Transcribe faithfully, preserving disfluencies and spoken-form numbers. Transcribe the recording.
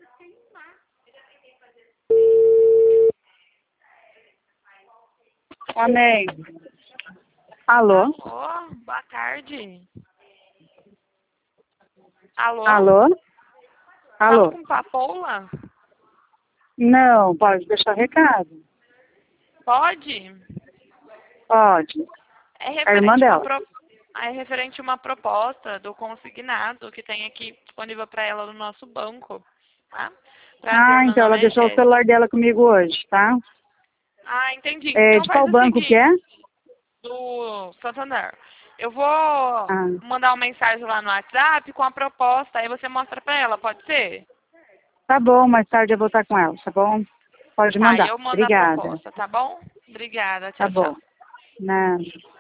Amém. Alô? Alô, boa tarde. Alô? Alô? Falo Alô? com Papoula? Não, pode deixar recado. Pode? Pode. É A irmã referente, uma dela. pro... é referente a uma proposta do consignado que tem aqui disponível para ela no nosso banco, tá? Prazer, Ah, meu então ela nome é deixou o Jéssica. celular dela comigo hoje, tá? Ah, entendi. É, Então de faz qual o banco que é? seguinte, do Santander. Eu vou Ah, mandar uma mensagem lá no WhatsApp com a proposta, aí você mostra para ela, pode ser? tá bom, mais tarde eu vou estar com ela, tá bom? Pode Tá, e mandar. eu mando a Obrigada. proposta, tá bom? Obrigada, Tá tchau, bom. tchau. Nada.